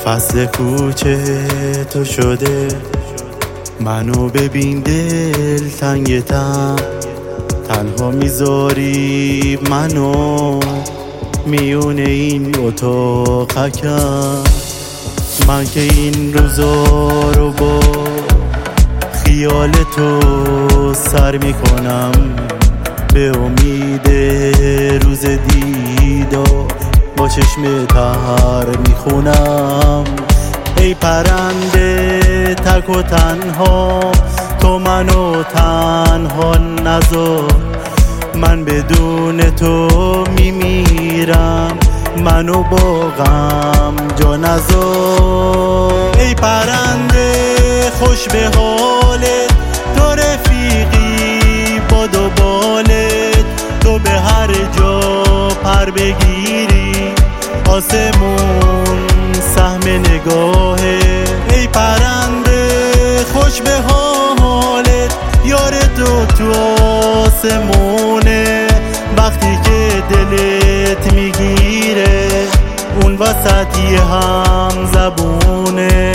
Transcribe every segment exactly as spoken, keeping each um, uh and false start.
فصل کوچه تو شده، منو ببین دل تنگتم، تنها میذاری منو میون این اتاقکم. من که این روزا رو با خیال تو سر میکنم، به امید روز دیدار با چشم تر میخونم. ای پرنده تک و تنها، تو منو تنها نذار، من بدون تو میمیرم، منو با غم جا نذار. ای پرنده خوش به حالت، تو رفیقی با دو بالت، تو به هر جا پر بگیری آسمون سهم نگاهه. ای پرنده خوش به حالت، یار تو تو آسمونه، وقتی که دلت میگیره اون وسطی هم زبونه.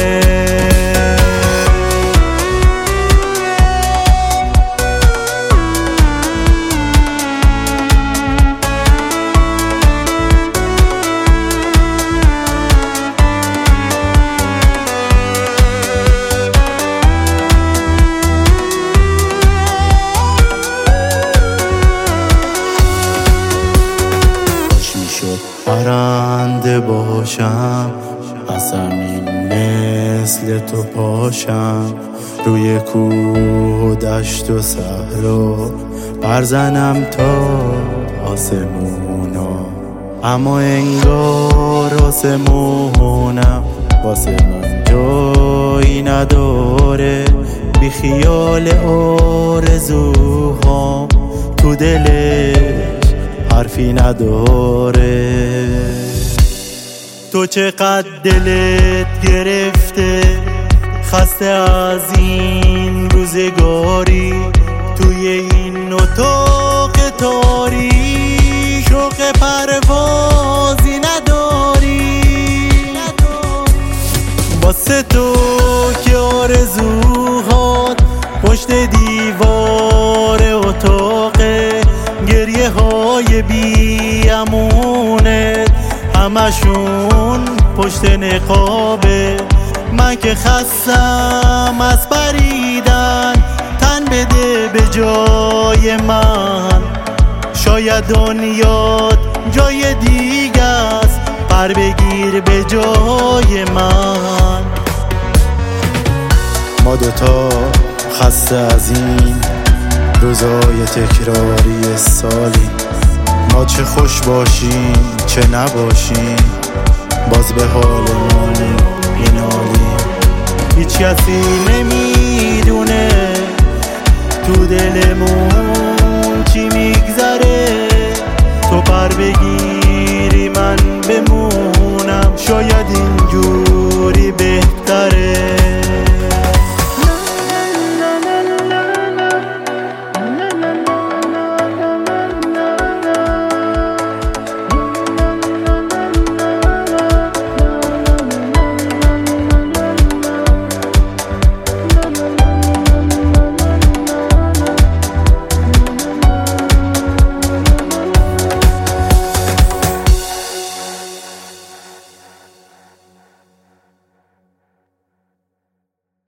پرنده باشم از زمین مثل تو پاشم، روی کوه و دشت و صحرا برزنم تا آسمونا، اما انگار آسمونم واسه من جایی نداره. بی خیال آرزوها تو دلش حرفی نداره. تو چقدر دلت گرفته، خسته از این روزگاری، توی این اتاق تاریک شوق پروازی نداری. واسه تو که آرزوهات پشت دیوار اتاقه، گریه های بی امونت همشون پشت نقابه. من که خستم از پریدن، تن بده به جای من، شاید دنیات جای دیگه است، پر بگیر به جای من. ما دوتا خسته از این روزای تکراری سالی، ما چه خوش باشیم چه نباشیم باز به حالمون اینالی. هیچ کسی نمیدونه تو دلمون چی میگذره، تو پر بگیری من بمونم، شاید اینجوری بهتره.